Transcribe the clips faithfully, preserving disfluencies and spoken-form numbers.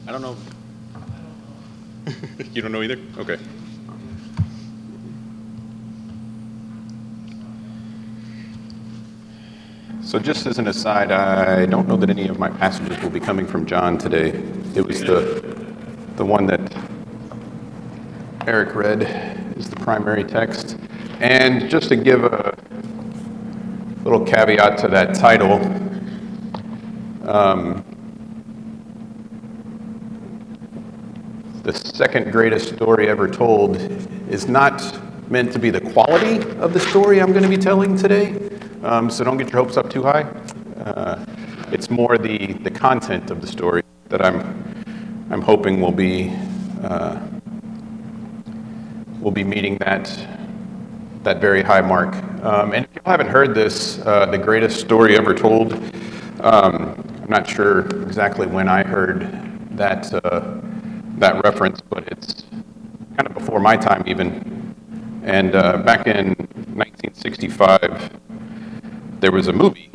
I don't know. You don't know either? Okay. So just as an aside, I don't know that any of my passages will be coming from John today. It was the the one that Eric read is the primary text. And just to give a little caveat to that title, um, the second greatest story ever told is not meant to be the quality of the story I'm going to be telling today. Um, so don't get your hopes up too high. Uh, it's more the, the content of the story that I'm I'm hoping will be uh, will be meeting that that very high mark. Um, and if you haven't heard this, uh, the greatest story ever told, um, I'm not sure exactly when I heard that uh, that reference, but it's kind of before my time even. And uh, back in nineteen sixty-five, there was a movie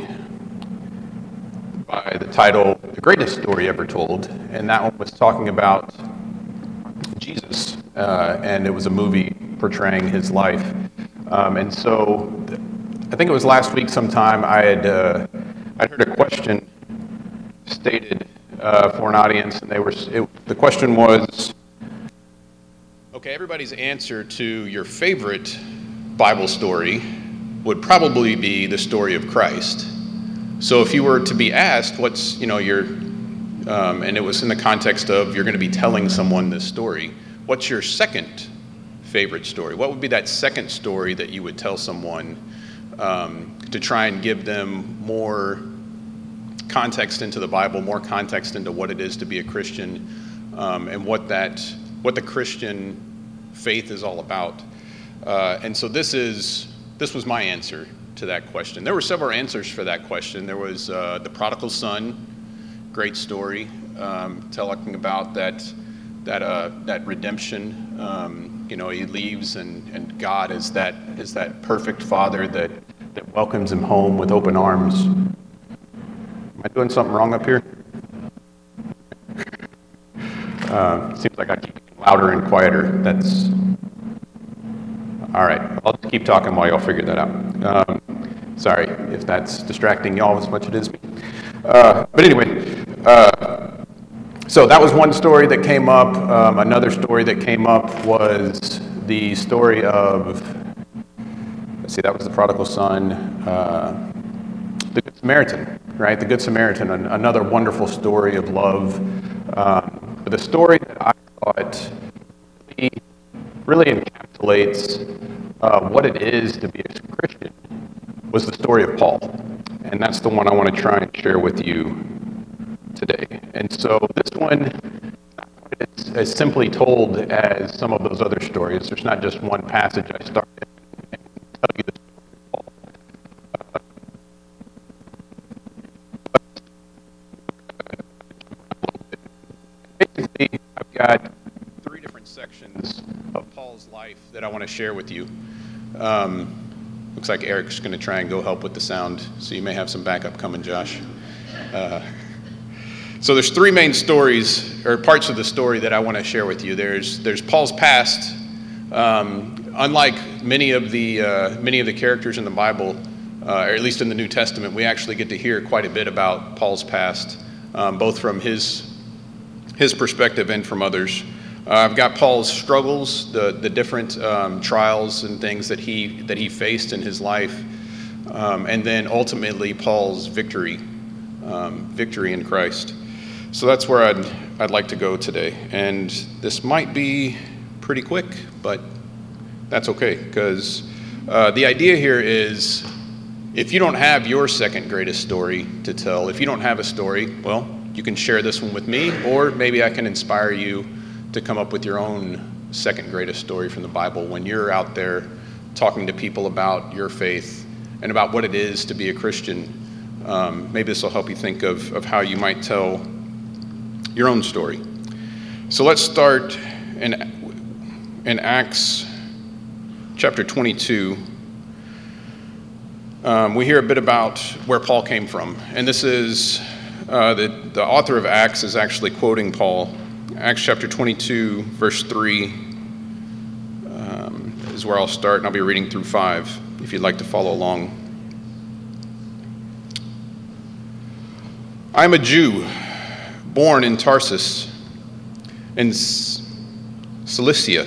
by the title The Greatest Story Ever Told, and that one was talking about Jesus, uh, and it was a movie portraying his life. Um, and so I think it was last week sometime I had uh, I heard a question stated uh, for an audience, and they were it, the question was, okay, everybody's answer to your favorite Bible story would probably be the story of Christ. So if you were to be asked what's, you know, your, um, and it was in the context of you're going to be telling someone this story, what's your second favorite story? What would be that second story that you would tell someone um, to try and give them more context into the Bible, more context into what it is to be a Christian, um, and what that, what the Christian faith is all about? Uh, and so this is, this was my answer to that question. There were several answers for that question. There was uh, the prodigal son, great story, um, talking about that that uh, that redemption. Um, you know, he leaves, and, and God is that is that perfect father that that welcomes him home with open arms. Am I doing something wrong up here? Uh, seems like I keep getting louder and quieter. That's all right. I'll just keep talking while y'all figure that out. Um, sorry if that's distracting y'all as much as it is me. Uh, but anyway, uh, so that was one story that came up. Um, another story that came up was the story of, let's see, that was the prodigal son, uh, the Good Samaritan, right? The Good Samaritan, an, another wonderful story of love. Um, but the story that I thought really encapsulates uh, what it is to be a Christian was the story of Paul. And that's the one I want to try and share with you today. And so this one is as simply told as some of those other stories. There's not just one passage I started and tell you the story of Paul. Uh, basically, I've got three different sections of Paul's life that I want to share with you. Um, looks like Eric's going to try and go help with the sound, so you may have some backup coming, Josh. Uh, so there's three main stories, or parts of the story that I want to share with you. There's there's Paul's past. Um, unlike many of the uh, many of the characters in the Bible, uh, or at least in the New Testament, we actually get to hear quite a bit about Paul's past, um, both from his his perspective and from others. Uh, I've got Paul's struggles, the the different um, trials and things that he that he faced in his life, um, and then ultimately Paul's victory, um, victory in Christ. So that's where I'd I'd like to go today, and this might be pretty quick, but that's okay, because uh, the idea here is, if you don't have your second greatest story to tell, if you don't have a story, well, you can share this one with me, or maybe I can inspire you to come up with your own second greatest story from the Bible when you're out there talking to people about your faith and about what it is to be a Christian. Um, maybe this will help you think of, of how you might tell your own story. So let's start in, in Acts chapter twenty-two. Um, we hear a bit about where Paul came from. And this is, uh, the, the author of Acts is actually quoting Paul Acts chapter twenty-two, verse three um, is where I'll start, and I'll be reading through five, if you'd like to follow along. I am a Jew, born in Tarsus, in Cilicia,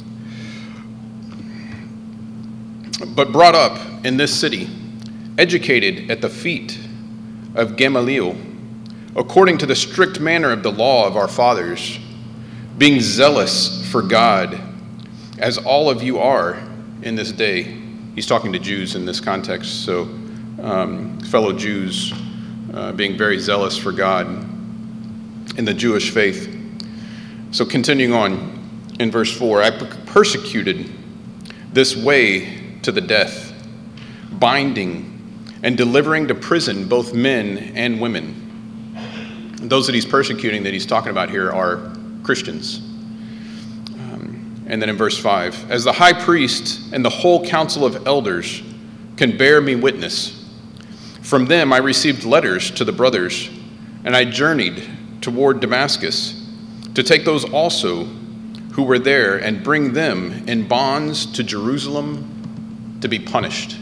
but brought up in this city, educated at the feet of Gamaliel, according to the strict manner of the law of our fathers, being zealous for God, as all of you are in this day. He's talking to Jews in this context, so um, fellow Jews uh, being very zealous for God in the Jewish faith. So continuing on in verse four, I persecuted this way to the death, binding and delivering to prison both men and women. Those that he's persecuting that he's talking about here are Christians. Um, and then in verse five, as the high priest and the whole council of elders can bear me witness, from them I received letters to the brothers, and I journeyed toward Damascus to take those also who were there and bring them in bonds to Jerusalem to be punished.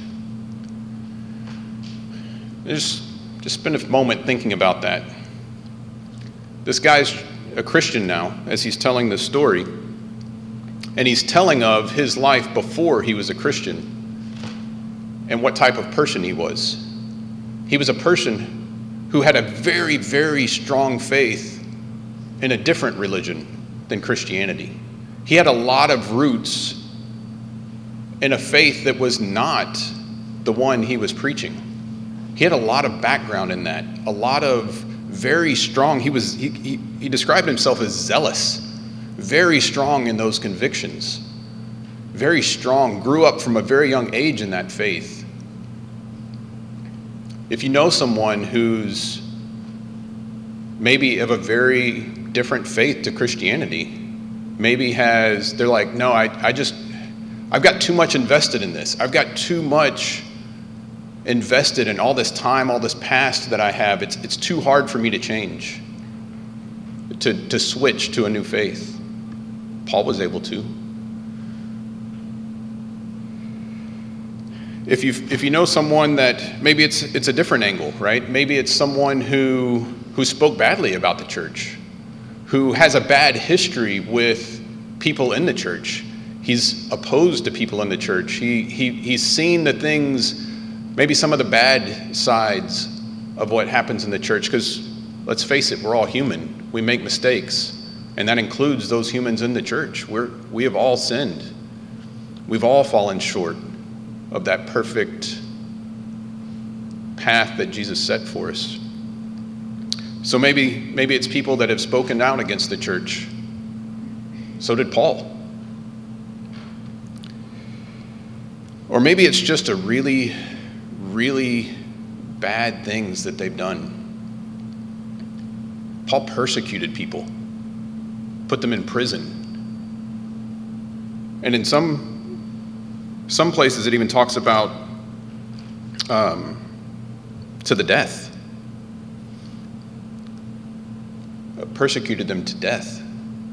Just, just spend a moment thinking about that. This guy's a Christian now, as he's telling this story, and he's telling of his life before he was a Christian and what type of person he was. He was a person who had a very, very strong faith in a different religion than Christianity. He had a lot of roots in a faith that was not the one he was preaching. He had a lot of background in that, a lot of very strong, he was he, he, he described himself as zealous, very strong in those convictions, very strong, grew up from a very young age in that faith. If you know someone who's maybe of a very different faith to Christianity, maybe has, they're like, no, I, I just, I've got too much invested in this. I've got too much invested in all this time, all this past that I have. It's it's too hard for me to change, to, to switch to a new faith. Paul was able to. If you if you know someone that maybe it's it's a different angle, right? Maybe it's someone who who spoke badly about the church, who has a bad history with people in the church. He's opposed to people in the church. He he he's seen the things, maybe some of the bad sides of what happens in the church, because let's face it, we're all human. We make mistakes, and that includes those humans in the church. We're, we have all sinned. We've all fallen short of that perfect path that Jesus set for us. So maybe, maybe it's people that have spoken out against the church. So did Paul. Or maybe it's just a really really bad things that they've done. Paul persecuted people, put them in prison. And in some some places it even talks about um, to the death. Persecuted them to death.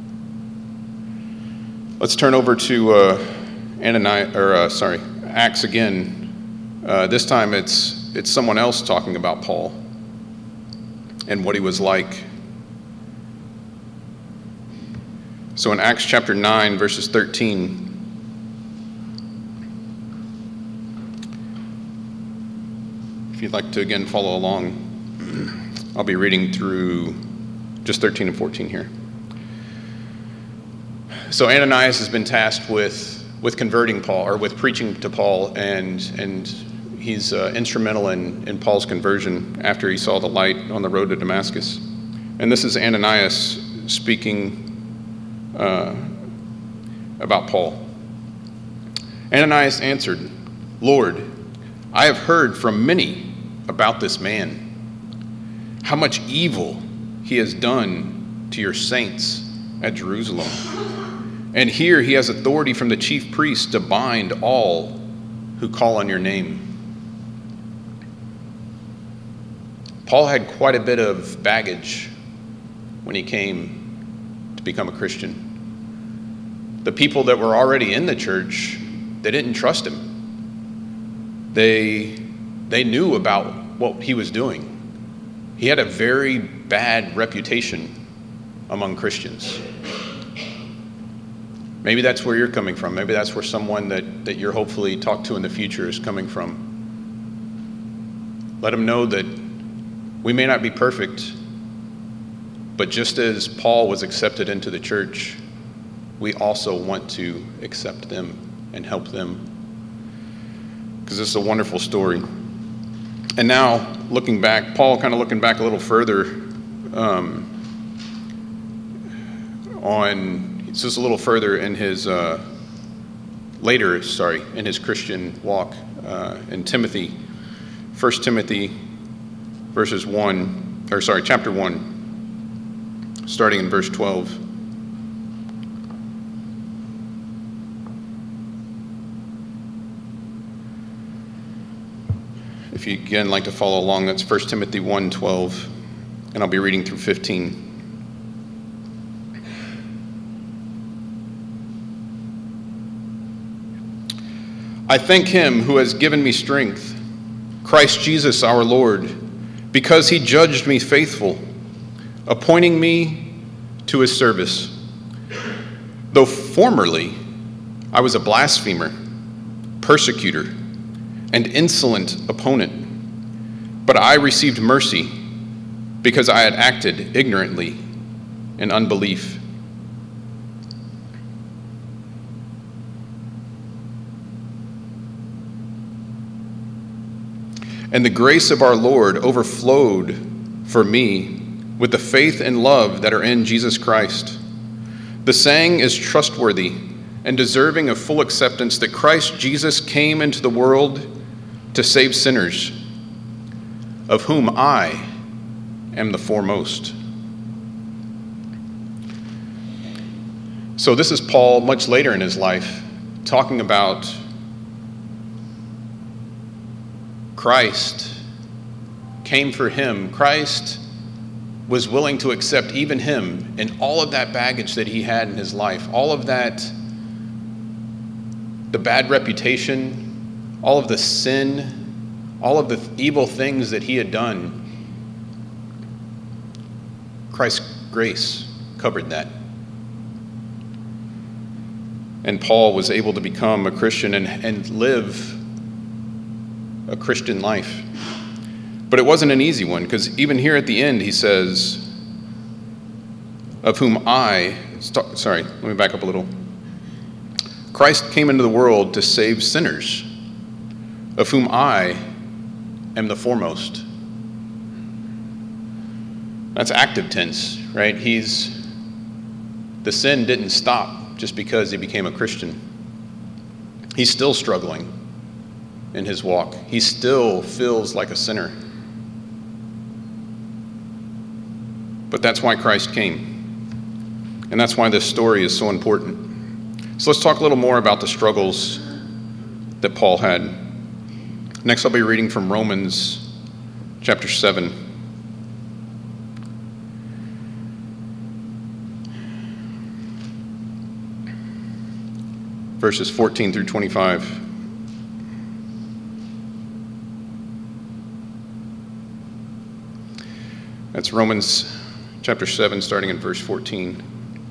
Let's turn over to uh, Ananias, or uh, sorry, Acts again. Uh, this time it's it's someone else talking about Paul and what he was like. So in Acts chapter nine, verses thirteen, if you'd like to again follow along, I'll be reading through just thirteen and fourteen here. So Ananias has been tasked with with converting Paul, or with preaching to Paul, and and he's uh, instrumental in, in Paul's conversion after he saw the light on the road to Damascus. And this is Ananias speaking uh, about Paul. Ananias answered, "Lord, I have heard from many about this man, how much evil he has done to your saints at Jerusalem. And here he has authority from the chief priest to bind all who call on your name." Paul had quite a bit of baggage when he came to become a Christian. The people that were already in the church, they didn't trust him. They, they knew about what he was doing. He had a very bad reputation among Christians. Maybe that's where you're coming from. Maybe that's where someone that, that you're hopefully talk to in the future is coming from. Let them know that we may not be perfect, but just as Paul was accepted into the church, we also want to accept them and help them. Because this is a wonderful story. And now, looking back, Paul kind of looking back a little further um, on, it's just a little further in his, uh, later, sorry, in his Christian walk uh, in Timothy, First Timothy, verses one, or sorry, chapter one, starting in verse twelve. If you again like to follow along, that's First Timothy one twelve, and I'll be reading through fifteen. I thank him who has given me strength, Christ Jesus our Lord, because he judged me faithful, appointing me to his service. Though formerly I was a blasphemer, persecutor, and insolent opponent, but I received mercy because I had acted ignorantly in unbelief. And the grace of our Lord overflowed for me with the faith and love that are in Jesus Christ. The saying is trustworthy and deserving of full acceptance that Christ Jesus came into the world to save sinners, of whom I am the foremost. So this is Paul much later in his life talking about Christ came for him. Christ was willing to accept even him and all of that baggage that he had in his life, all of that, the bad reputation, all of the sin, all of the evil things that he had done. Christ's grace covered that. And Paul was able to become a Christian and, and live a Christian life. But it wasn't an easy one, because even here at the end he says, of whom I, st- sorry, let me back up a little. Christ came into the world to save sinners, of whom I am the foremost. That's active tense, right? He's, the sin didn't stop just because he became a Christian. He's still struggling in his walk. He still feels like a sinner. But that's why Christ came. And that's why this story is so important. So let's talk a little more about the struggles that Paul had. Next, I'll be reading from Romans chapter seven. Verses fourteen through twenty-five. That's Romans chapter seven, starting in verse fourteen.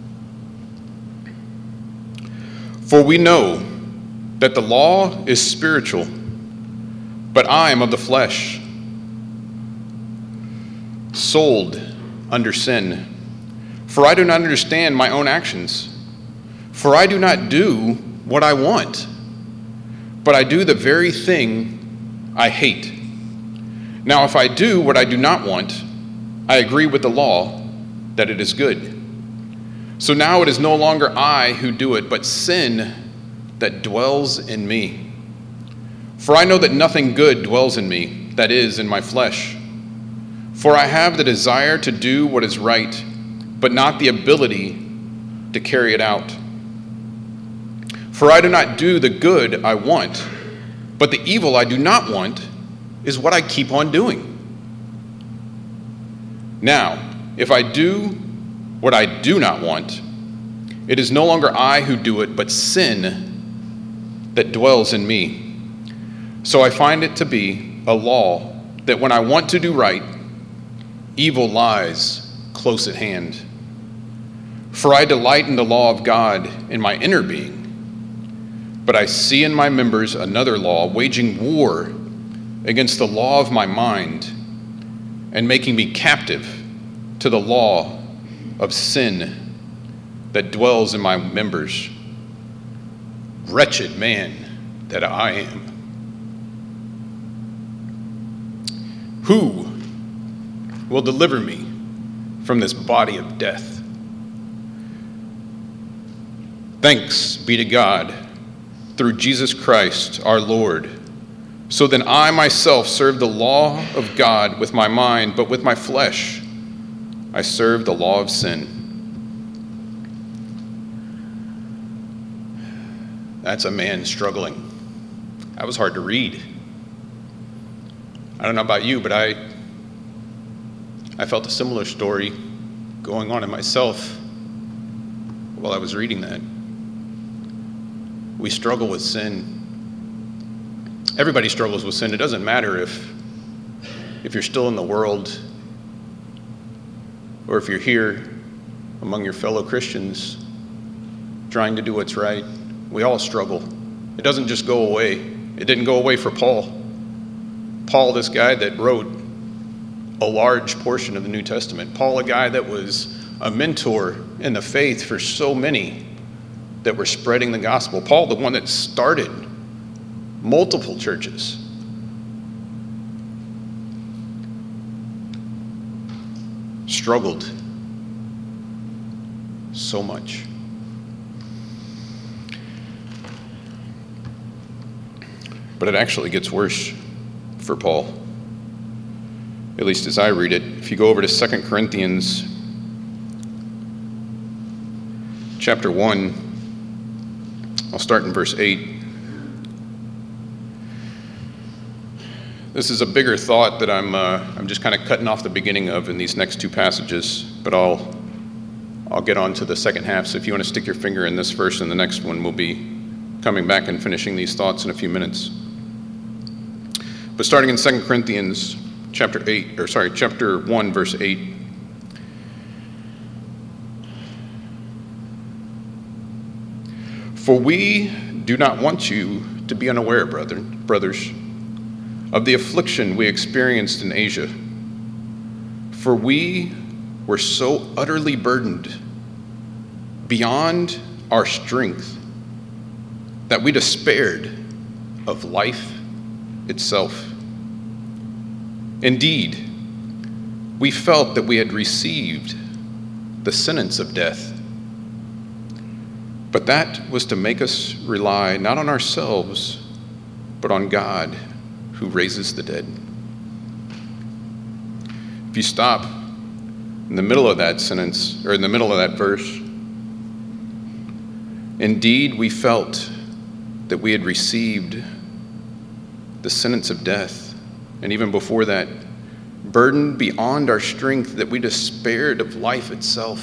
For we know that the law is spiritual, but I am of the flesh, sold under sin. For I do not understand my own actions. For I do not do what I want, but I do the very thing I hate. Now if I do what I do not want, I agree with the law that it is good. So now it is no longer I who do it, but sin that dwells in me. For I know that nothing good dwells in me, that is, in my flesh. For I have the desire to do what is right, but not the ability to carry it out. For I do not do the good I want, but the evil I do not want is what I keep on doing. Now, if I do what I do not want, It is no longer I who do it, but sin that dwells in me. So I find it to be a law that when I want to do right, evil lies close at hand. For I delight in the law of God in my inner being, but I see in my members another law, waging war against the law of my mind and making me captive to the law of sin that dwells in my members. Wretched man that I am. Who will deliver me from this body of death? Thanks be to God through Jesus Christ our Lord. So then I myself serve the law of God with my mind, but with my flesh I serve the law of sin. That's a man struggling. That was hard to read. I don't know about you, but I I felt a similar story going on in myself while I was reading that. We struggle with sin. Everybody struggles with sin. It doesn't matter if if you're still in the world or if you're here among your fellow Christians trying to do what's right. We all struggle. It doesn't just go away. It didn't go away for Paul. Paul, this guy that wrote a large portion of the New Testament. Paul, a guy that was a mentor in the faith for so many that were spreading the gospel. Paul, the one that started multiple churches. Struggled so much. But it actually gets worse for Paul, at least as I read it. If you go over to Second Corinthians chapter one, I'll start in verse eight. This is a bigger thought that I'm uh, I'm just kind of cutting off the beginning of in these next two passages, but I'll I'll get on to the second half. So if you want to stick your finger in this verse and the next one, we'll be coming back and finishing these thoughts in a few minutes. But starting in Second Corinthians chapter eight, or sorry, chapter one, verse eight. For we do not want you to be unaware, brethren, brothers, of the affliction we experienced in Asia. For we were so utterly burdened beyond our strength that we despaired of life itself. Indeed, we felt that we had received the sentence of death. But that was to make us rely not on ourselves, but on God who raises the dead. If you stop in the middle of that sentence, or in the middle of that verse, indeed we felt that we had received the sentence of death. And even before that, burdened beyond our strength that we despaired of life itself.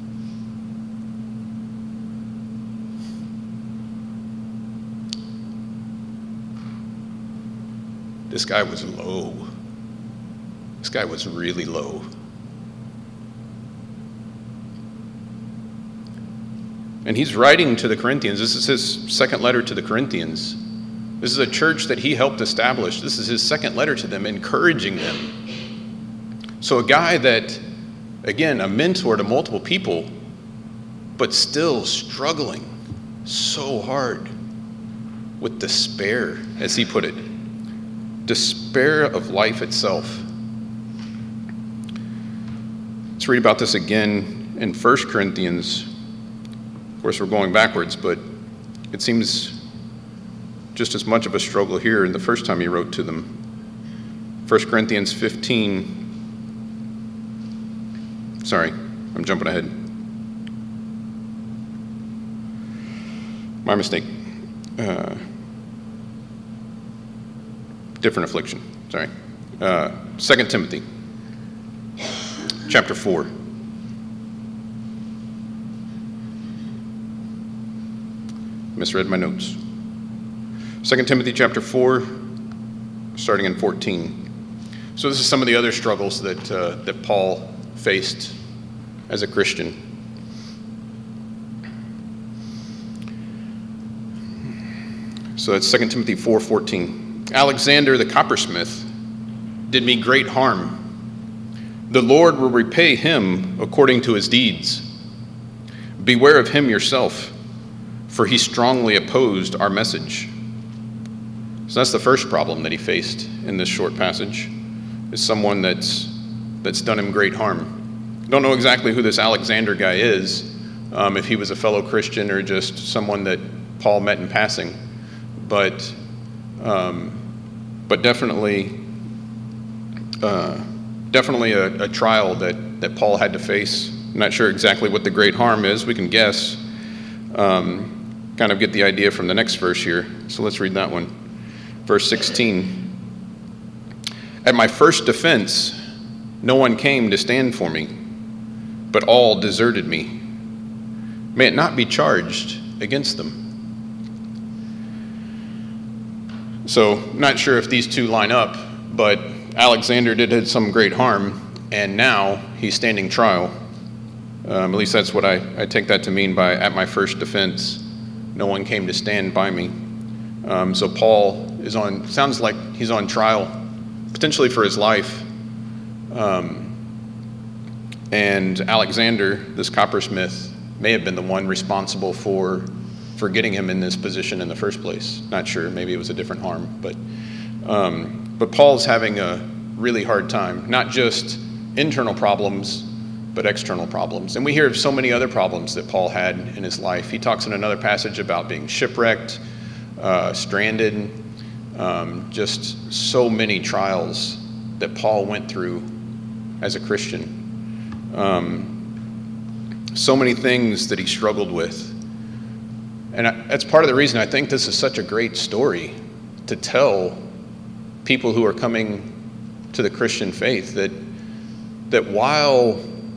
This guy was low. This guy was really low. And he's writing to the Corinthians. This is his second letter to the Corinthians. This is a church that he helped establish. This is his second letter to them, encouraging them. So a guy that, again, a mentor to multiple people, but still struggling so hard with despair, as he put it. Despair of life itself. Let's read about this again in First Corinthians. Of course, we're going backwards, but it seems just as much of a struggle here in the first time he wrote to them. First Corinthians fifteen. Sorry, I'm jumping ahead. My mistake. Uh, different affliction. Sorry. Uh, Second Timothy, chapter four. Misread my notes. Second Timothy chapter four, starting in fourteen. So this is some of the other struggles that uh, that Paul faced as a Christian. So that's Second Timothy four fourteen. Alexander the coppersmith did me great harm. The Lord will repay him according to his deeds. Beware of him yourself, for he strongly opposed our message. So that's the first problem that he faced in this short passage, is someone that's that's done him great harm. Don't know exactly who this Alexander guy is, um, if he was a fellow Christian or just someone that Paul met in passing, but um, but definitely uh, definitely a, a trial that, that Paul had to face. I'm not sure exactly what the great harm is. We can guess. Um, kind of get the idea from the next verse here. So let's read that one. Verse sixteen. At my first defense, no one came to stand for me, but all deserted me. May it not be charged against them. So, not sure if these two line up, but Alexander did some great harm, and now he's standing trial. Um, at least that's what I, I take that to mean by at my first defense, no one came to stand by me. Um, so Paul is on, sounds like he's on trial, potentially for his life. Um, and Alexander, this coppersmith, may have been the one responsible for for getting him in this position in the first place. Not sure, maybe it was a different harm, but um, but Paul's having a really hard time, not just internal problems, but external problems. And we hear of so many other problems that Paul had in his life. He talks in another passage about being shipwrecked, uh, stranded, um, just so many trials that Paul went through as a Christian. Um, so many things that he struggled with. And that's part of the reason I think this is such a great story to tell people who are coming to the Christian faith, that that while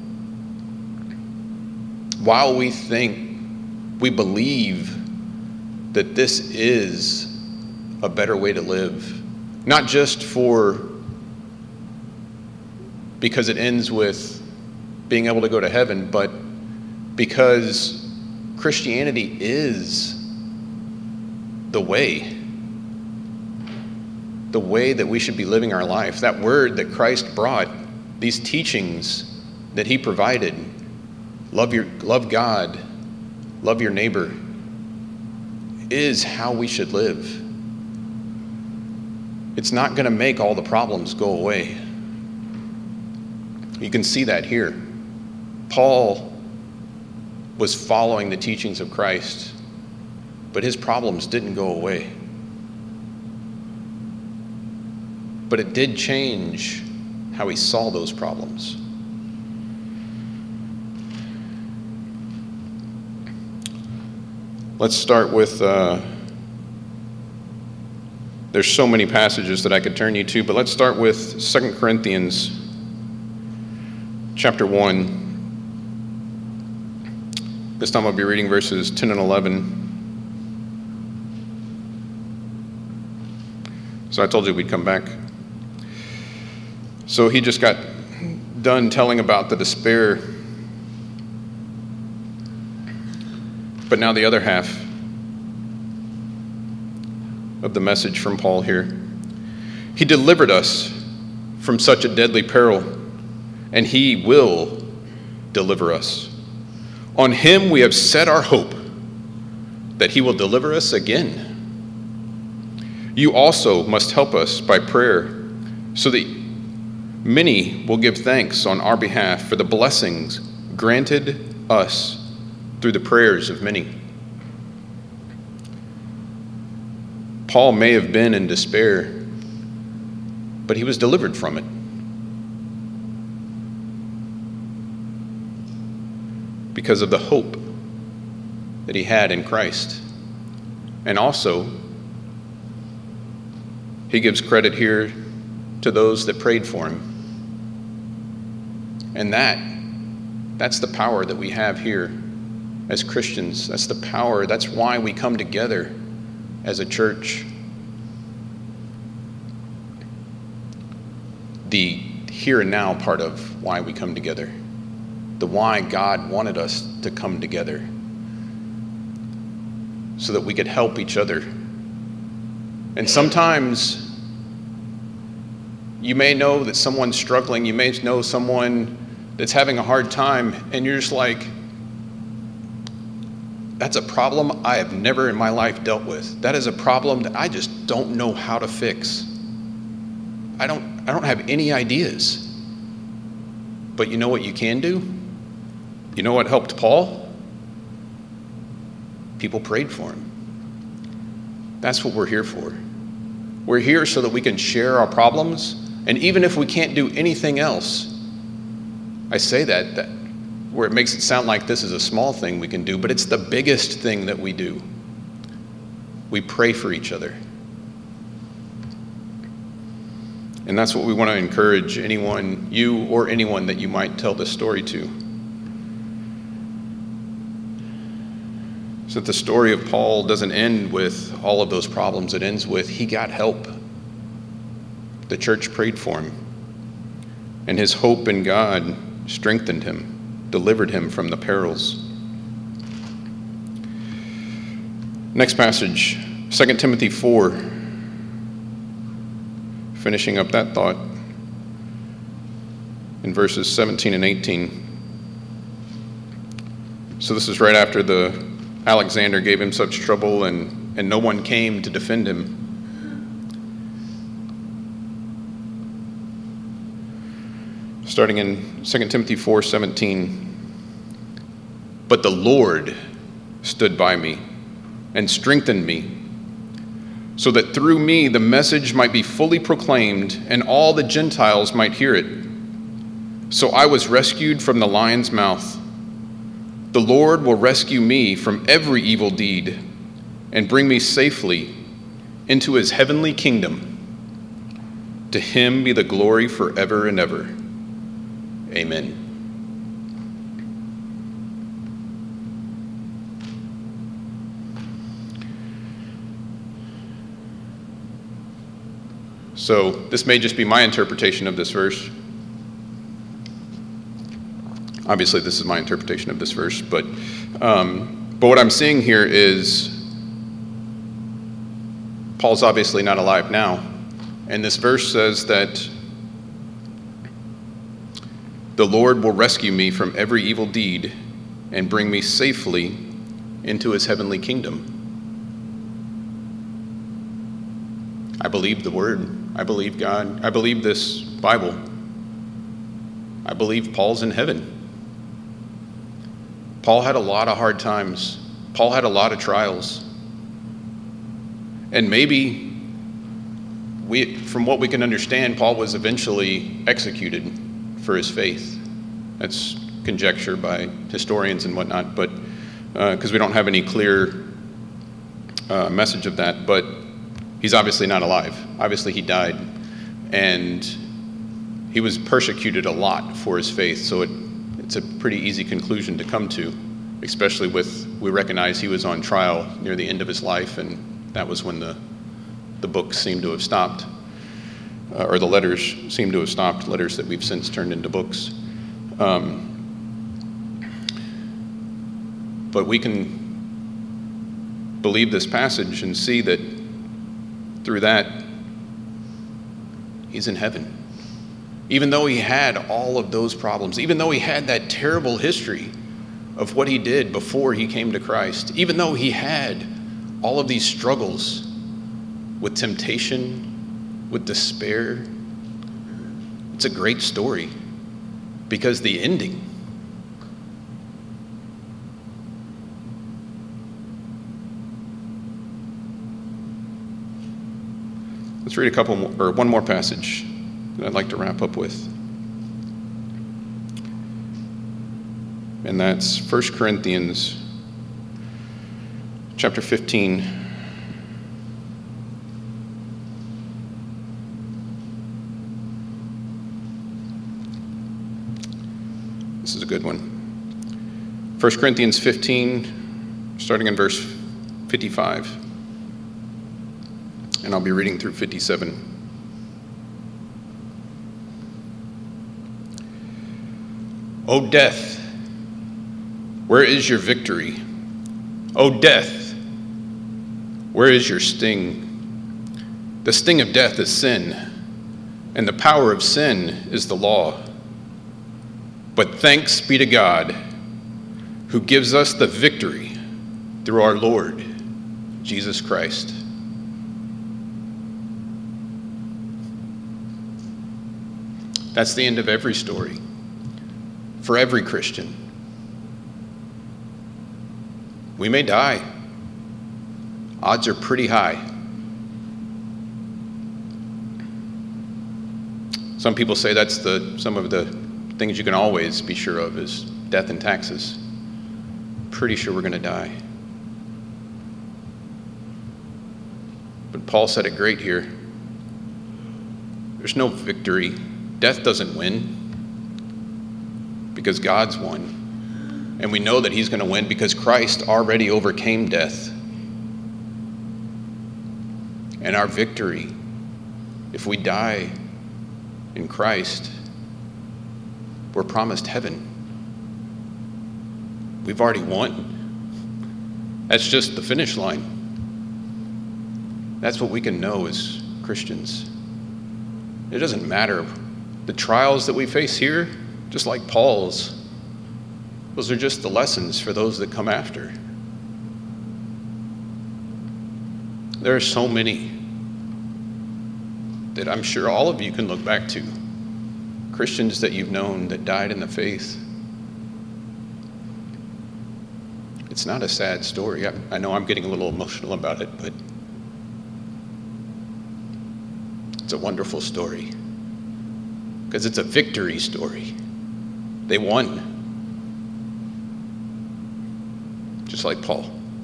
while we think, we believe that this is a better way to live, not just for because it ends with being able to go to heaven, but because Christianity is the way, the way that we should be living our life. That word that Christ brought, these teachings that he provided, love your, love God, love your neighbor, is how we should live. It's not going to make all the problems go away. You can see that here. Paul was following the teachings of Christ, but his problems didn't go away. But it did change how he saw those problems. Let's start with, uh, there's so many passages that I could turn you to, but let's start with Second Corinthians chapter one. This time I'll be reading verses ten and eleven. So I told you we'd come back. So he just got done telling about the despair. But now the other half of the message from Paul here. He delivered us from such a deadly peril, and he will deliver us. On him we have set our hope that he will deliver us again. You also must help us by prayer, so that many will give thanks on our behalf for the blessings granted us through the prayers of many. Paul may have been in despair, but he was delivered from it. Because of the hope that he had in Christ. And also, he gives credit here to those that prayed for him. And that, that's the power that we have here as Christians. That's the power. That's why we come together as a church. The here and now part of why we come together. The why God wanted us to come together. So that we could help each other. And sometimes you may know that someone's struggling. You may know someone that's having a hard time, and you're just like, that's a problem I have never in my life dealt with. That is a problem that I just don't know how to fix. I don't, I don't have any ideas. But you know what you can do? You know what helped Paul? People prayed for him. That's what we're here for. We're here so that we can share our problems, and even if we can't do anything else, I say that, that where it makes it sound like this is a small thing we can do, but it's the biggest thing that we do. We pray for each other. And that's what we want to encourage anyone, you or anyone that you might tell this story to. So that the story of Paul doesn't end with all of those problems. It ends with he got help. The church prayed for him. And his hope in God strengthened him, delivered him from the perils. Next passage, Second Timothy four. Finishing up that thought in verses seventeen and eighteen. So this is right after the Alexander gave him such trouble, and, and no one came to defend him. Starting in Second Timothy four seventeen. But the Lord stood by me and strengthened me, so that through me the message might be fully proclaimed and all the Gentiles might hear it. So I was rescued from the lion's mouth. The Lord will rescue me from every evil deed and bring me safely into his heavenly kingdom. To him be the glory forever and ever. Amen. So this may just be my interpretation of this verse. Obviously, this is my interpretation of this verse, but um, but what I'm seeing here is Paul's obviously not alive now, and this verse says that the Lord will rescue me from every evil deed and bring me safely into his heavenly kingdom. I believe the word. I believe God. I believe this Bible. I believe Paul's in heaven. Paul had a lot of hard times. Paul had a lot of trials. And maybe, we, from what we can understand, Paul was eventually executed for his faith. That's conjecture by historians and whatnot, but because uh, we don't have any clear uh, message of that. But he's obviously not alive. Obviously he died. And he was persecuted a lot for his faith, so it it's a pretty easy conclusion to come to, especially with, we recognize he was on trial near the end of his life, and that was when the, the books seemed to have stopped, uh, or the letters seemed to have stopped, letters that we've since turned into books. Um, but we can believe this passage and see that through that, he's in heaven. Even though he had all of those problems, even though he had that terrible history of what he did before he came to Christ, even though he had all of these struggles with temptation, with despair, it's a great story because the ending, let's read a couple more, or one more passage that I'd like to wrap up with. And that's First Corinthians chapter fifteen. This is a good one. First Corinthians fifteen, starting in verse fifty-five. And I'll be reading through fifty-seven. O death, where is your victory? O death, where is your sting? The sting of death is sin, and the power of sin is the law. But thanks be to God, who gives us the victory through our Lord Jesus Christ. That's the end of every story for every Christian. We may die. Odds are pretty high. Some people say that's the some of the things you can always be sure of is death and taxes. Pretty sure we're going to die. But Paul said it great here. There's no victory. Death doesn't win because God's won. And we know that he's going to win because Christ already overcame death. And our victory, if we die in Christ, we're promised heaven. We've already won. That's just the finish line. That's what we can know as Christians. It doesn't matter. The trials that we face here, just like Paul's, those are just the lessons for those that come after. There are so many that I'm sure all of you can look back to. Christians that you've known that died in the faith. It's not a sad story. I, I know I'm getting a little emotional about it, but it's a wonderful story. Because it's a victory story. They won. Just like Paul.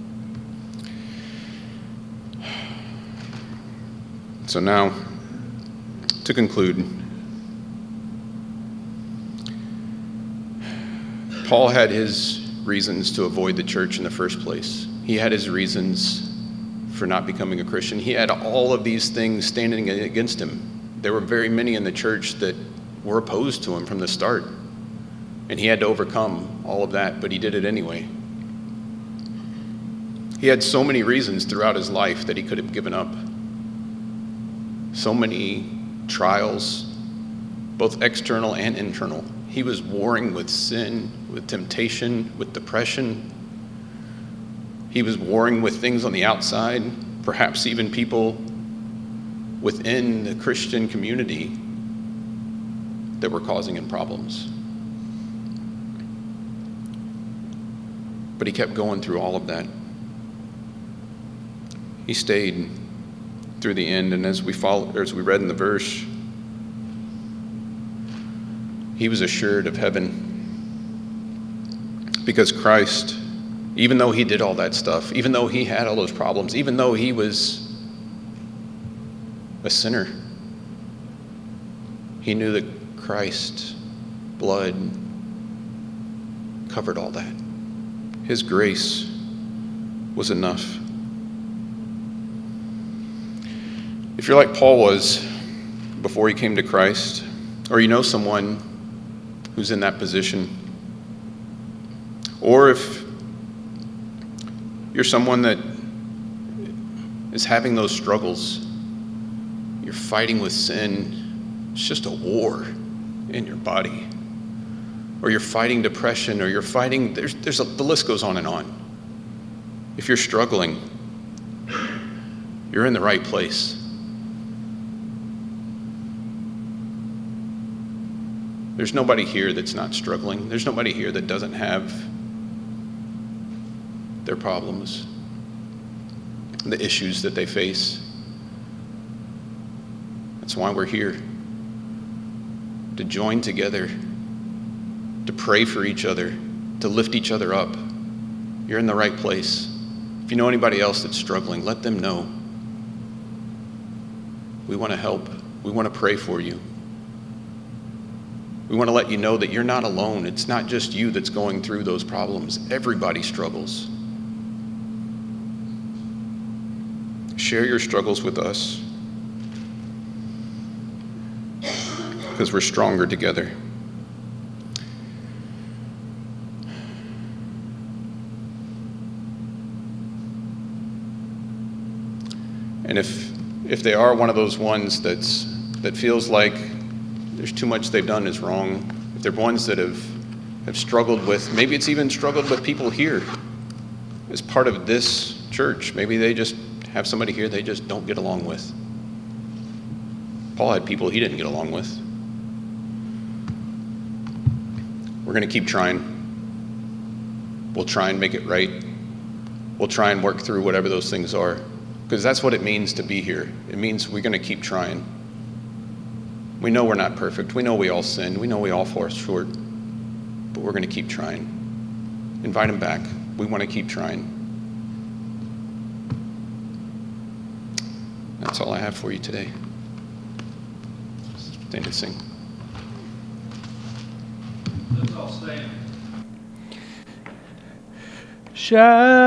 So now, to conclude, Paul had his reasons to avoid the church in the first place. He had his reasons for not becoming a Christian. He had all of these things standing against him. There were very many in the church that were opposed to him from the start. And he had to overcome all of that, but he did it anyway. He had so many reasons throughout his life that he could have given up. So many trials, both external and internal. He was warring with sin, with temptation, with depression. He was warring with things on the outside, perhaps even people within the Christian community that were causing him problems. But he kept going through all of that. He stayed through the end, and as we follow, as we read in the verse, he was assured of heaven because Christ, even though he did all that stuff, even though he had all those problems, even though he was a sinner, he knew that Christ's blood covered all that. His grace was enough. If you're like Paul was before he came to Christ, or you know someone who's in that position, or if you're someone that is having those struggles, you're fighting with sin, it's just a war in your body, or you're fighting depression, or you're fighting, there's, there's a, the list goes on and on. If you're struggling, you're in the right place. There's nobody here that's not struggling. There's nobody here that doesn't have their problems, the issues that they face. That's why we're here, to join together, to pray for each other, to lift each other up. You're in the right place. If you know anybody else that's struggling, let them know. We want to help. We want to pray for you. We want to let you know that you're not alone. It's not just you that's going through those problems. Everybody struggles. Share your struggles with us, because we're stronger together. And if if they are one of those ones that's that feels like there's too much they've done is wrong, if they're ones that have have struggled with, maybe it's even struggled with people here as part of this church. Maybe they just have somebody here they just don't get along with. Paul had people he didn't get along with. We're going to keep trying. We'll try and make it right. We'll try and work through whatever those things are, because that's what it means to be here. It means we're going to keep trying. We know we're not perfect. We know we all sin. We know we all fall short, but we're going to keep trying. Invite them back. We want to keep trying. That's all I have for you today. Stand and sing. Let's all stand. Shine.